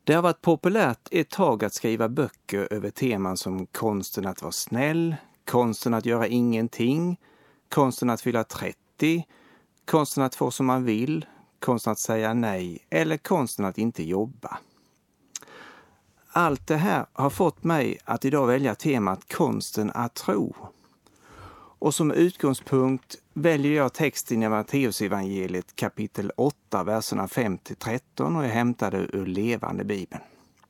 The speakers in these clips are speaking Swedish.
Det har varit populärt ett tag att skriva böcker över teman som konsten att vara snäll, konsten att göra ingenting, konsten att fylla 30, konsten att få som man vill, konsten att säga nej eller konsten att inte jobba. Allt det här har fått mig att idag välja temat konsten att tro. Och som utgångspunkt väljer jag texten i Matteusevangeliet kapitel 8, verserna 5-13 och jag hämtade ur Levande Bibeln.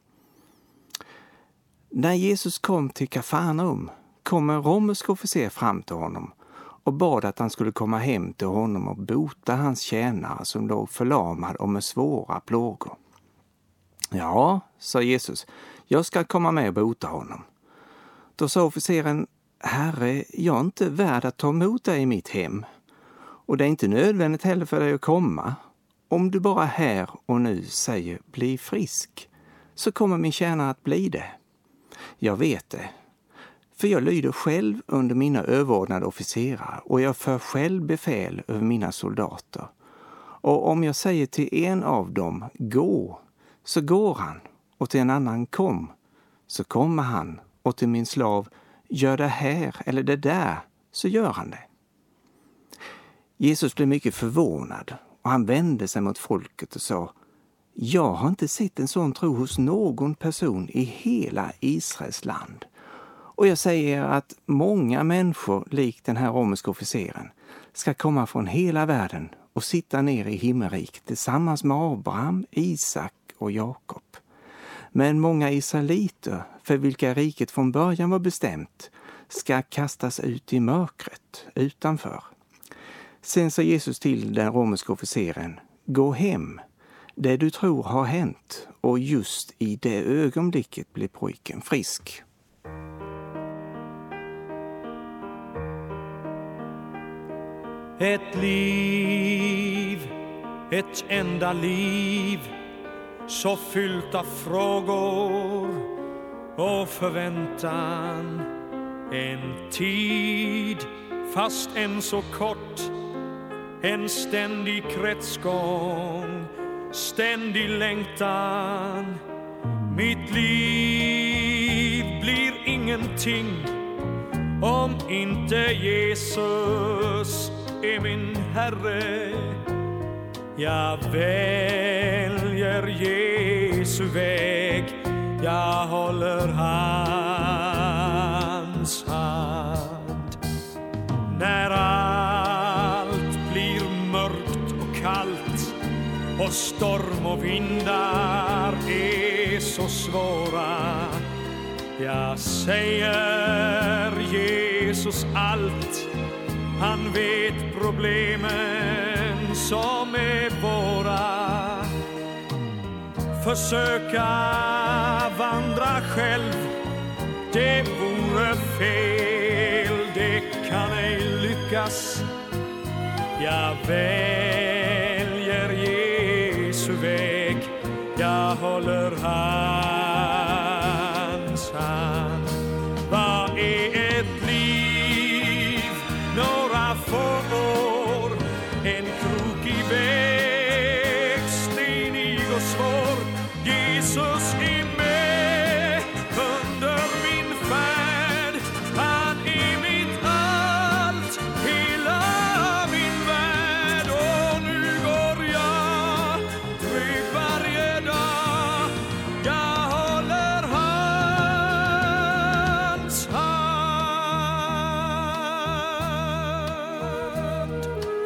När Jesus kom till Kafarnaum kom en romersk officer fram till honom och bad att han skulle komma hem till honom och bota hans tjänare som låg förlamad och med svåra plågor. Ja, sa Jesus, jag ska komma med och bota honom. Då sa officeren, Herre, jag är inte värd att ta emot dig i mitt hem. Och det är inte nödvändigt heller för dig att komma. Om du bara här och nu säger bli frisk, så kommer min tjänare att bli det. Jag vet det. För jag lyder själv under mina överordnade officerare och jag för själv befäl över mina soldater. Och om jag säger till en av dem, gå, så går han. Och till en annan, kom, så kommer han. Och till min slav, gör det här eller det där, så gör han det. Jesus blev mycket förvånad och han vände sig mot folket och sa, jag har inte sett en sån tro hos någon person i hela Israels land. Och jag säger att många människor, likt den här romerska officeren, ska komma från hela världen och sitta ner i himmelriket tillsammans med Abraham, Isak och Jakob. Men många israeliter, för vilka riket från början var bestämt, ska kastas ut i mörkret utanför. Sen sa Jesus till den romerska officeren, gå hem, det du tror har hänt, och just i det ögonblicket blev pojken frisk. Ett liv, ett enda liv, så fyllt av frågor och förväntan. En tid, fast än så kort, en ständig kretsgång, ständig längtan. Mitt liv blir ingenting om inte Jesus är min Herre. Jag väljer Jesu väg, jag håller hans hand. När allt blir mörkt och kallt och storm och vindar är så svåra, jag säger Jesus allt. Han vet problemen som är våra. Försöka vandra själv, det vore fel, det kan ej lyckas. Jag väljer Jesu väg, jag håller hans hand. Vad är ett liv? Några få år, en krokig väg, stenig och svår. Jesus är med under min färd, han är mitt allt, hela min värld. Och nu går jag trygg varje dag, jag håller hans hand.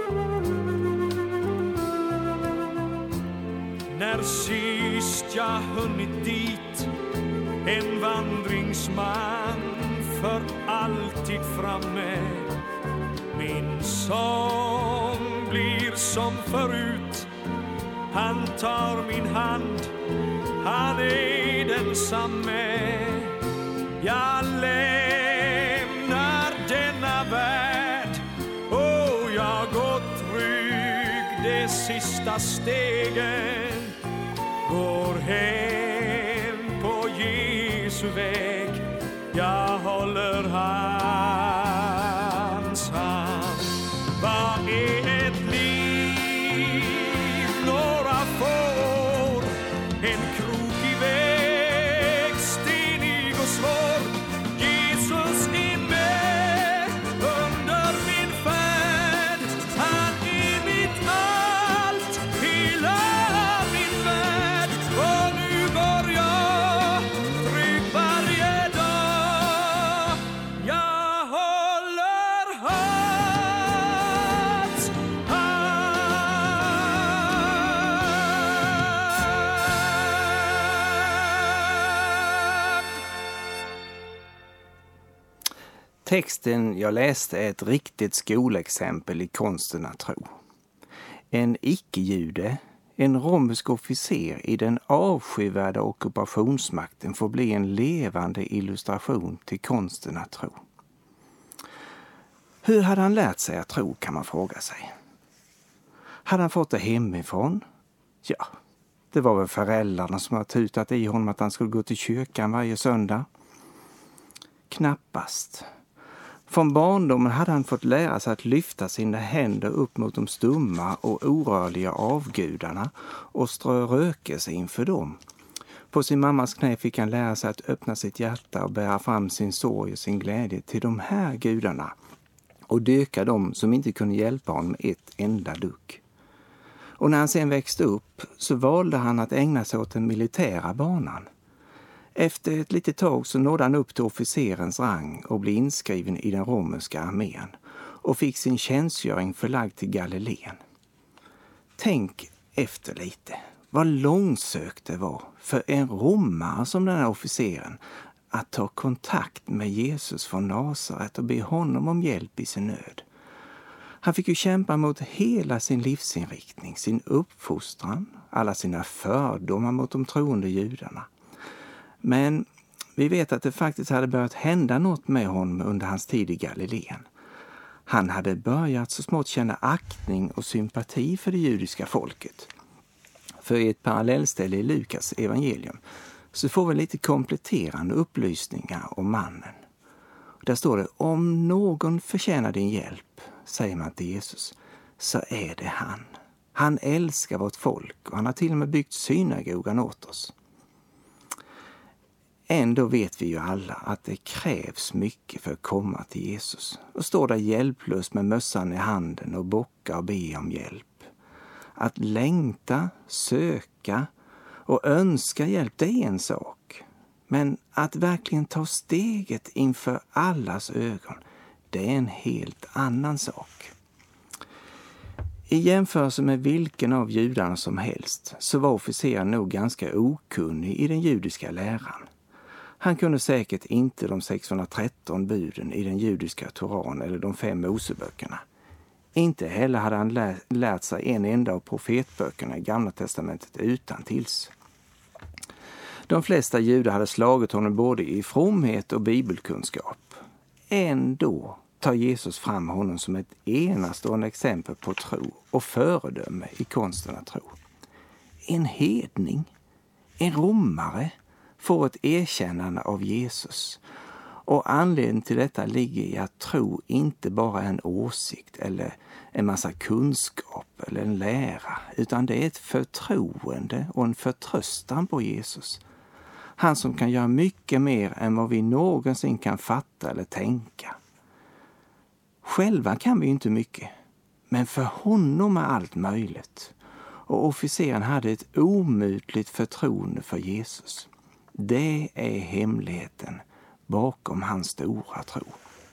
När sist jag hunnit dit, en vandringsman för alltid framme. Min sång blir som förut, han tar min hand, han är densamme. Jag lämnar denna värld och jag går trygg de sista stegen. Går hem på Jesu väg, jag håller hans hand. Vad är ett liv? Några få år, en krokig väg, Texten jag läste är ett riktigt skolexempel i konsten att tro. En icke-jude, en romersk officer i den avskyvärda ockupationsmakten, får bli en levande illustration till konsten att tro. Hur hade han lärt sig att tro, kan man fråga sig. Hade han fått det hemifrån? Ja, det var väl föräldrarna som hade tutat i honom att han skulle gå till kyrkan varje söndag. Knappast. Från barndomen hade han fått lära sig att lyfta sina händer upp mot de stumma och orörliga avgudarna och strö rökelse inför dem. På sin mammas knä fick han lära sig att öppna sitt hjärta och bära fram sin sorg och sin glädje till de här gudarna och döka dem som inte kunde hjälpa honom ett enda dugg. Och när han sen växte upp så valde han att ägna sig åt den militära banan. Efter ett litet tag så nådde han upp till officerens rang och blev inskriven i den romerska armén och fick sin tjänstgöring förlagd till Galileen. Tänk efter lite vad långsökt det var för en romare som den här officeren att ta kontakt med Jesus från Nasaret och be honom om hjälp i sin nöd. Han fick ju kämpa mot hela sin livsinriktning, sin uppfostran, alla sina fördomar mot de troende judarna. Men vi vet att det faktiskt hade börjat hända något med honom under hans tid i Galileen. Han hade börjat så smått känna aktning och sympati för det judiska folket. För i ett parallellställe i Lukas evangelium så får vi lite kompletterande upplysningar om mannen. Där står det: om någon förtjänar din hjälp, säger man till Jesus, så är det han. Han älskar vårt folk och han har till och med byggt synagogan åt oss. Ändå vet vi ju alla att det krävs mycket för att komma till Jesus och stå där hjälplös med mössan i handen och bocka och be om hjälp. Att längta, söka och önska hjälp, det är en sak. Men att verkligen ta steget inför allas ögon, det är en helt annan sak. I jämförelse med vilken av judarna som helst så var officeren nog ganska okunnig i den judiska läran. Han kunde säkert inte de 613 buden i den judiska Toran eller de 5 Moseböckerna. Inte heller hade han lärt sig en enda av profetböckerna i Gamla testamentet utantills. De flesta judar hade slagit honom både i fromhet och bibelkunskap. Ändå tar Jesus fram honom som ett enastående exempel på tro och föredöme i konsten att tro. En hedning, en romare, får ett erkännande av Jesus. Och anledningen till detta ligger i att tro inte bara är en åsikt eller en massa kunskap eller en lära, utan det är ett förtroende och en förtröstan på Jesus. Han som kan göra mycket mer än vad vi någonsin kan fatta eller tänka. Själva kan vi inte mycket, men för honom är allt möjligt. Och officeren hade ett omutligt förtroende för Jesus. Det är hemligheten bakom hans stora tro.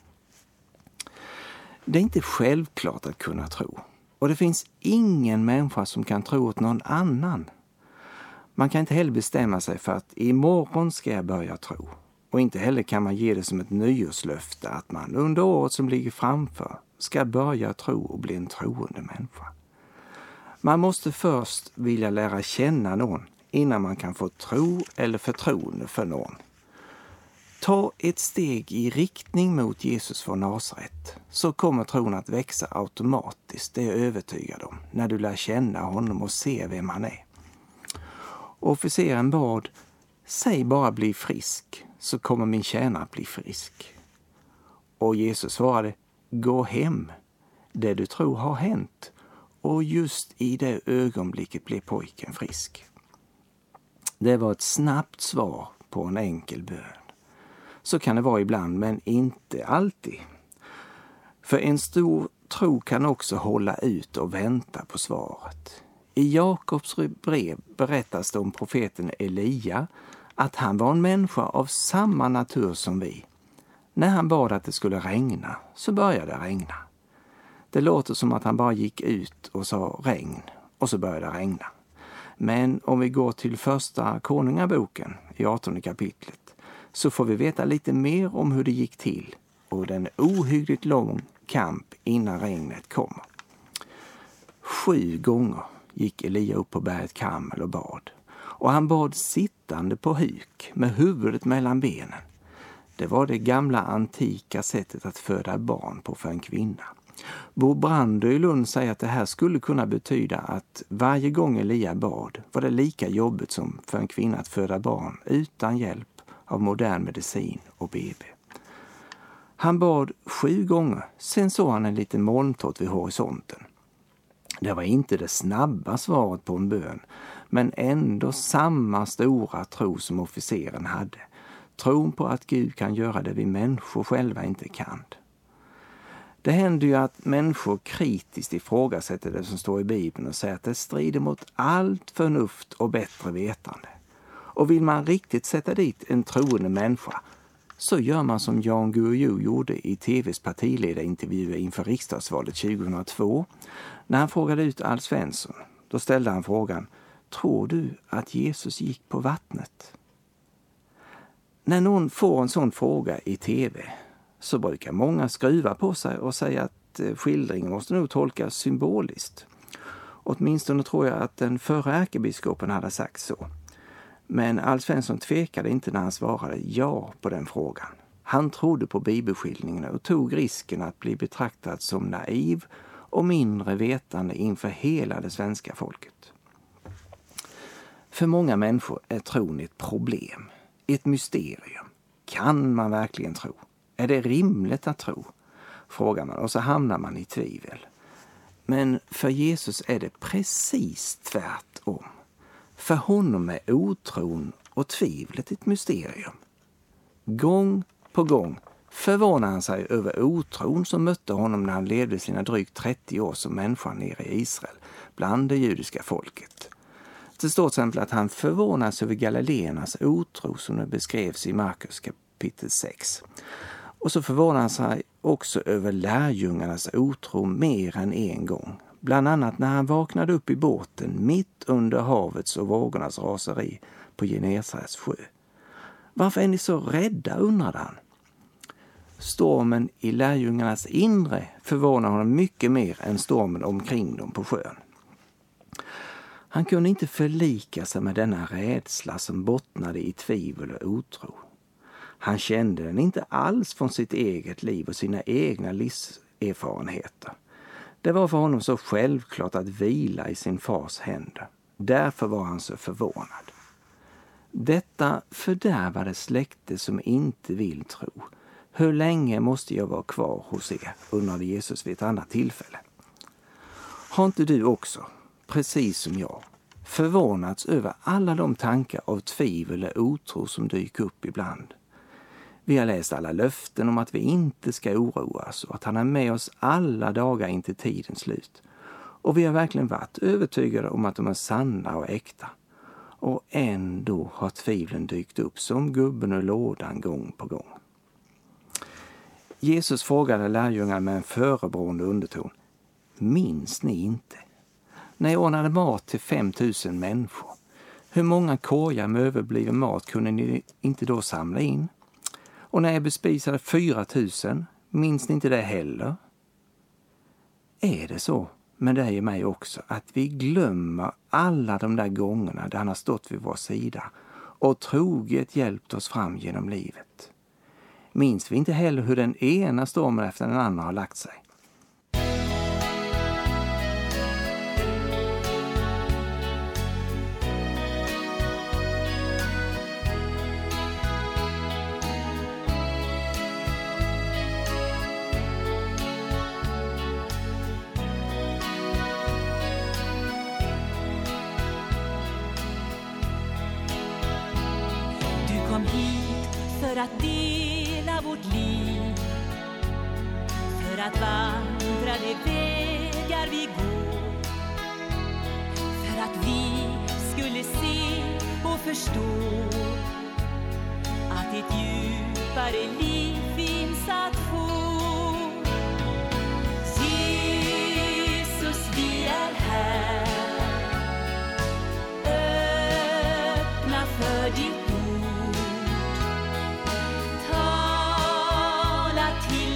Det är inte självklart att kunna tro. Och det finns ingen människa som kan tro åt någon annan. Man kan inte heller bestämma sig för att imorgon ska jag börja tro. Och inte heller kan man ge det som ett nyårslöfte att man under året som ligger framför ska börja tro och bli en troende människa. Man måste först vilja lära känna någon innan man kan få tro eller förtroende för någon. Ta ett steg i riktning mot Jesus från Nasaret, så kommer tron att växa automatiskt, det är jag övertygad om, när du lär känna honom och se vem han är. Officeren bad: säg bara bli frisk, så kommer min tjänare att bli frisk. Och Jesus svarade: gå hem, det du tror har hänt. Och just i det ögonblicket blev pojken frisk. Det var ett snabbt svar på en enkel bön. Så kan det vara ibland, men inte alltid. För en stor tro kan också hålla ut och vänta på svaret. I Jakobs brev berättas det om profeten Elia att han var en människa av samma natur som vi. När han bad att det skulle regna så började det regna. Det låter som att han bara gick ut och sa regn och så började det regna. Men om vi går till första Konungaboken i 18 kapitlet så får vi veta lite mer om hur det gick till och det är en ohyggligt lång kamp innan regnet kommer. 7 gånger gick Elia upp på berget Karmel och bad. Och han bad sittande på huk med huvudet mellan benen. Det var det gamla antika sättet att föda barn på för en kvinna. Bo Brander i Lund säger att det här skulle kunna betyda att varje gång Elia bad var det lika jobbigt som för en kvinna att föda barn utan hjälp av modern medicin och BB. Han bad 7 gånger, sen såg han en liten molntott vid horisonten. Det var inte det snabba svaret på en bön, men ändå samma stora tro som officeren hade. Tron på att Gud kan göra det vi människor själva inte kan. Det händer ju att människor kritiskt ifrågasätter det som står i Bibeln och säger att det strider mot allt förnuft och bättre vetande. Och vill man riktigt sätta dit en troende människa så gör man som Jan Guillou gjorde i TV:s partiledarintervjuer inför riksdagsvalet 2002 när han frågade ut Alf Svensson. Då ställde han frågan: tror du att Jesus gick på vattnet? När någon får en sån fråga i TV så brukar många skruva på sig och säga att skildringen måste nog tolkas symboliskt. Åtminstone tror jag att den förra ärkebiskopen hade sagt så. Men Alf Svensson tvekade inte när han svarade ja på den frågan. Han trodde på bibelskildringarna och tog risken att bli betraktad som naiv och mindre vetande inför hela det svenska folket. För många människor är tron ett problem, ett mysterium. Kan man verkligen tro? Är det rimligt att tro? Frågar man och så hamnar man i tvivel. Men för Jesus är det precis tvärtom. För honom är otron och tvivlet ett mysterium. Gång på gång förvånar han sig över otron som mötte honom när han levde sina drygt 30 år som människa nere i Israel, bland det judiska folket. Det står till exempel att han förvånas över galileernas otro som det beskrevs i Markus kapitel 6. Och så förvånar han sig också över lärjungarnas otro mer än en gång. Bland annat när han vaknade upp i båten mitt under havets och vågornas raseri på Genesarets sjö. Varför är ni så rädda, undrade han. Stormen i lärjungarnas inre förvånar honom mycket mer än stormen omkring dem på sjön. Han kunde inte förlika sig med denna rädsla som bottnade i tvivel och otro. Han kände den inte alls från sitt eget liv och sina egna livserfarenheter. Det var för honom så självklart att vila i sin fars händer. Därför var han så förvånad. Detta fördärvade släkte som inte vill tro. Hur länge måste jag vara kvar hos er? Undrade Jesus vid ett annat tillfälle. Har inte du också, precis som jag, förvånats över alla de tankar av tvivel och otro som dyker upp ibland? Vi har läst alla löften om att vi inte ska oroas och att han är med oss alla dagar in till tidens slut. Och vi har verkligen varit övertygade om att de är sanna och äkta. Och ändå har tvivlen dykt upp som gubben ur lådan gång på gång. Jesus frågade lärjungarna med en förebrående underton: minns ni inte? När jag ordnade mat till 5000 människor, hur många korgar med överbliven mat kunde ni inte då samla in? Och när jag bespisade 4000, minns ni inte det heller? Är det så med dig och mig också att vi glömmer alla de där gångerna där han har stått vid vår sida och troget hjälpt oss fram genom livet? Minns vi inte heller hur den ena stormen efter den andra har lagt sig? Kom hit för att dela vårt liv, för att vandra de vägar vi går, för att vi skulle se och förstå att ett djupare liv finns att få. Jesus, vi är här, öppna för ditt ord. Tala till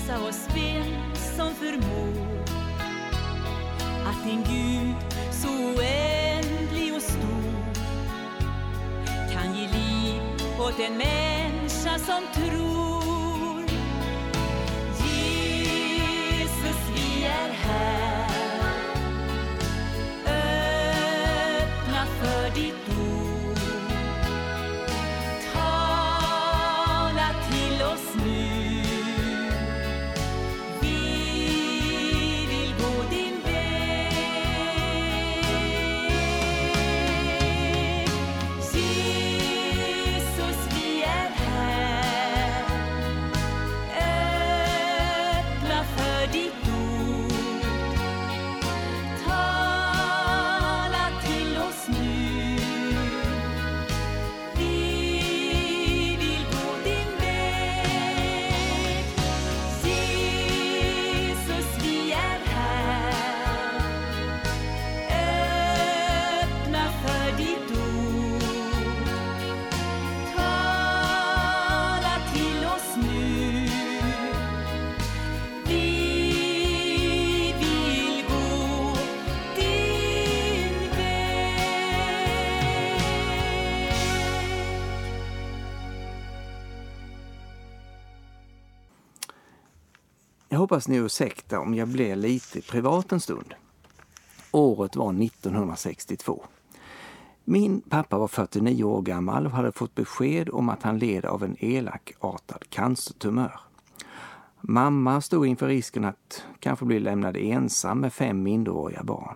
visa oss vem som förmår att en Gud så oändlig och stor kan ge liv åt en människa som tror. Jesus, vi är här, öppna för ditt ord. Tala till oss nu. Vi vill gå din väg. Jesus, vi är här, öppna för ditt ord. Tala till oss nu. Vi vill gå din väg. Jesus, vi är här, öppna för ditt ord. Tala till oss nu. Vi vill gå din väg. Jag hoppas ni ursäktar om jag blir lite privat en stund. Året var 1962. Min pappa var 49 år gammal och hade fått besked om att han led av en elakartad cancertumör. Mamma stod inför risken att kanske bli lämnad ensam med 5 minderåriga barn.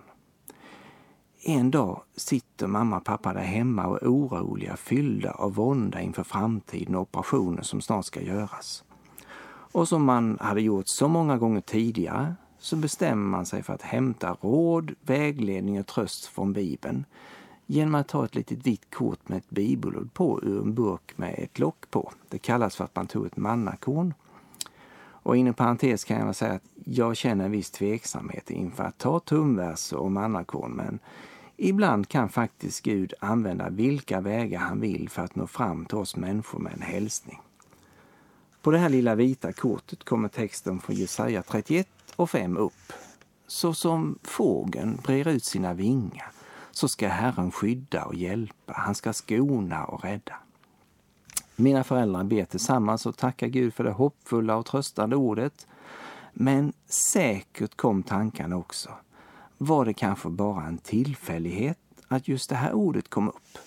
En dag sitter mamma och pappa där hemma och är oroliga, fyllda av vånda inför framtiden och operationer som snart ska göras. Och som man hade gjort så många gånger tidigare så bestämmer man sig för att hämta råd, vägledning och tröst från Bibeln genom att ta ett litet vitt kort med ett bibelord på ur en burk med ett lock på. Det kallas för att man tog ett mannakorn. Och inom parentes kan jag säga att jag känner en viss tveksamhet inför att ta tumverser och mannakorn, men ibland kan faktiskt Gud använda vilka vägar han vill för att nå fram till oss människor med en hälsning. På det här lilla vita kortet kommer texten från Jesaja 31:5 upp. Så som fågeln brer ut sina vingar, så ska Herren skydda och hjälpa. Han ska skona och rädda. Mina föräldrar ber tillsammans och tackar Gud för det hoppfulla och tröstande ordet. Men säkert kom tankarna också. Var det kanske bara en tillfällighet att just det här ordet kom upp?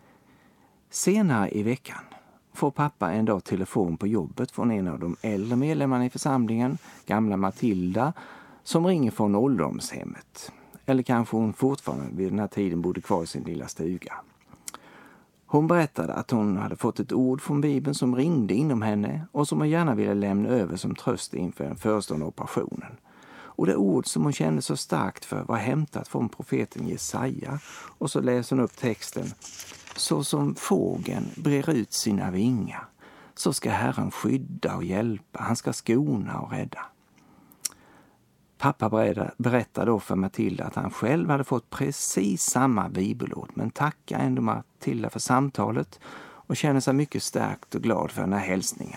Senare i veckan får pappa en dag telefon på jobbet från en av de äldre medlemmarna i församlingen, gamla Matilda, som ringer från ålderdomshemmet. Eller kanske hon fortfarande vid den här tiden bodde kvar i sin lilla stuga. Hon berättade att hon hade fått ett ord från Bibeln som ringde inom henne och som hon gärna ville lämna över som tröst inför den förestående operationen. Och det ord som hon kände så starkt för var hämtat från profeten Jesaja, och så läser hon upp texten. Så som fågeln brer ut sina vingar, så ska Herren skydda och hjälpa. Han ska skona och rädda. Pappa berättade då för Matilda att han själv hade fått precis samma bibelord, men tackar ändå Matilda för samtalet och känner sig mycket stärkt och glad för den här hälsningen.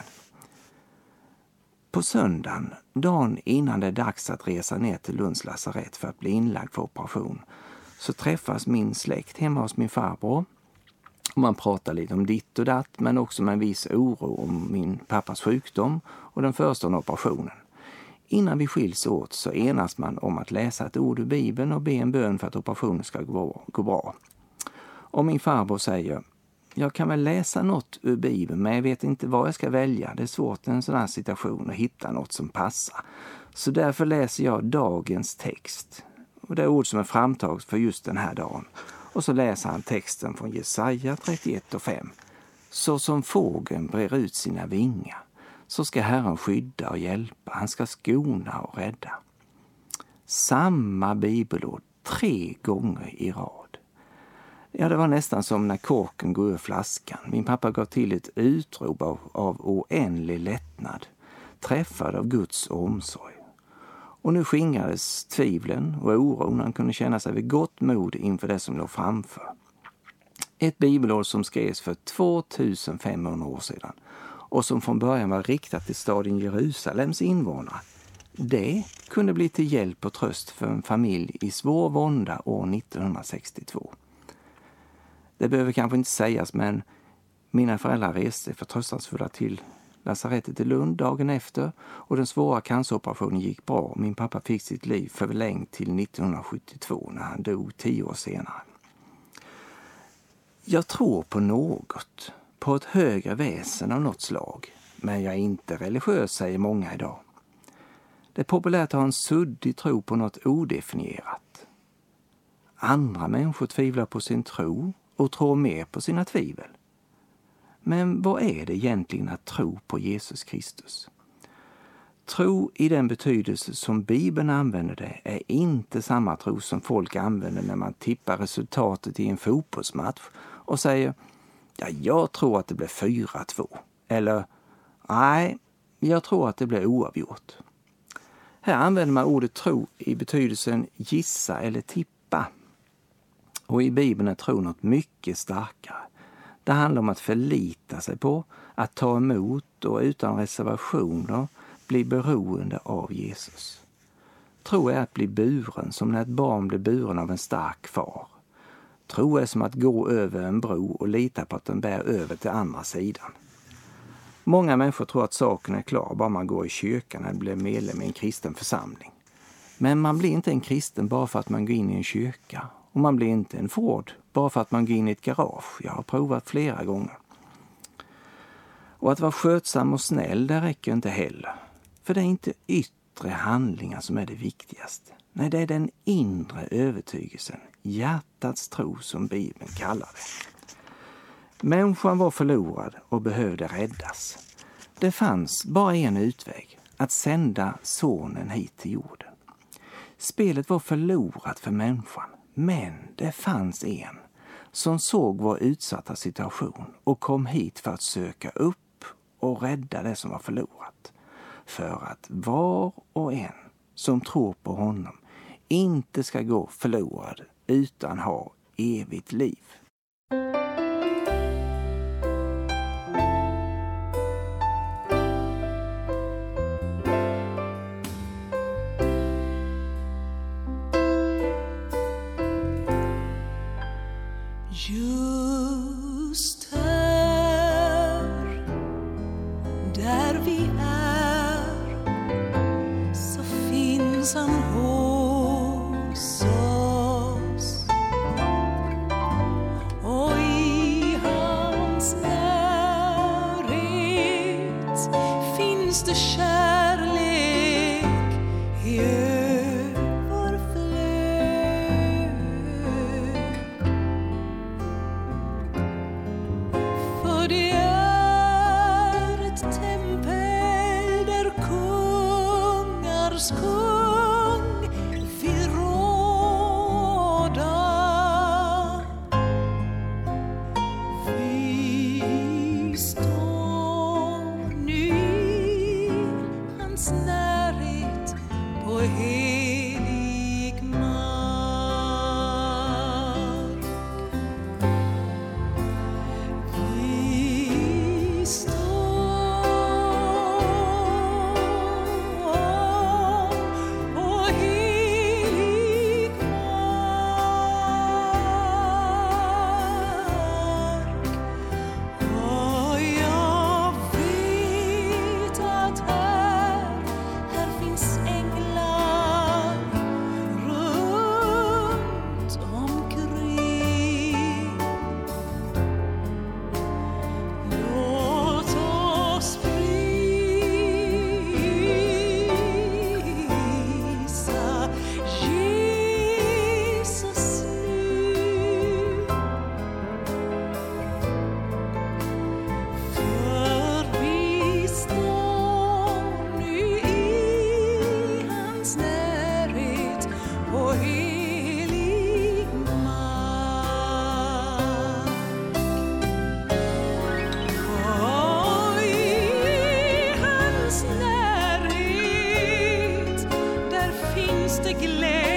På söndagen, dagen innan det är dags att resa ner till Lunds lasarett för att bli inlagd för operation, så träffas min släkt hemma hos min farbror. Och man pratar lite om ditt och datt, men också med en viss oro om min pappas sjukdom och den förestående operationen. Innan vi skiljs åt så enas man om att läsa ett ord ur Bibeln och be en bön för att operationen ska gå bra. Och min farbror säger, jag kan väl läsa något ur Bibeln, men jag vet inte vad jag ska välja. Det är svårt i en sån här situation att hitta något som passar. Så därför läser jag dagens text. Och det är ord som är framtaget för just den här dagen. Och så läser han texten från Jesaja 31:5. Så som fågeln brer ut sina vingar, så ska Herren skydda och hjälpa. Han ska skona och rädda. Samma bibelord 3 gånger i rad. Ja, det var nästan som när korken går ur flaskan. Min pappa gav till ett utrop av oändlig lättnad, träffad av Guds omsorg. Och nu skingrades tvivlen och oron. Han kunde känna sig vid gott mod inför det som låg framför. Ett bibelord som skrevs för 2500 år sedan och som från början var riktat till staden Jerusalems invånare, det kunde bli till hjälp och tröst för en familj i svår vånda år 1962. Det behöver kanske inte sägas, men mina föräldrar reste förtröstansfulla till lasarettet i Lund dagen efter och den svåra canceroperationen gick bra och min pappa fick sitt liv förlängt till 1972 när han dog 10 år senare. Jag tror på något, på ett högre väsen av något slag, men jag är inte religiös, säger många idag. Det är populärt att ha en suddig tro på något odefinierat. Andra människor tvivlar på sin tro och tror mer på sina tvivel. Men vad är det egentligen att tro på Jesus Kristus? Tro i den betydelse som Bibeln använder det är inte samma tro som folk använder när man tippar resultatet i en fotbollsmatch och säger ja, jag tror att det blir 4-2. Eller nej, jag tror att det blir oavgjort. Här använder man ordet tro i betydelsen gissa eller tippa. Och i Bibeln är tro något mycket starkare. Det handlar om att förlita sig på, att ta emot och utan reservationer bli beroende av Jesus. Tro är att bli buren som när ett barn blir buren av en stark far. Tro är som att gå över en bro och lita på att den bär över till andra sidan. Många människor tror att saken är klar bara man går i kyrkan eller blir medlem i en kristen församling. Men man blir inte en kristen bara för att man går in i en kyrka. Och man blir inte en Ford bara för att man går in i ett garage. Jag har provat flera gånger. Och att vara skötsam och snäll, det räcker inte heller. För det är inte yttre handlingar som är det viktigaste. Nej, det är den inre övertygelsen. Hjärtats tro som Bibeln kallar det. Människan var förlorad och behövde räddas. Det fanns bara en utväg. Att sända sonen hit till jorden. Spelet var förlorat för människan. Men det fanns en som såg vår utsatta situation och kom hit för att söka upp och rädda det som var förlorat. För att var och en som tror på honom inte ska gå förlorad utan ha evigt liv. Just här, där vi är, så finns han hos oss. Och i hans närhet finns det kärlek i glädje.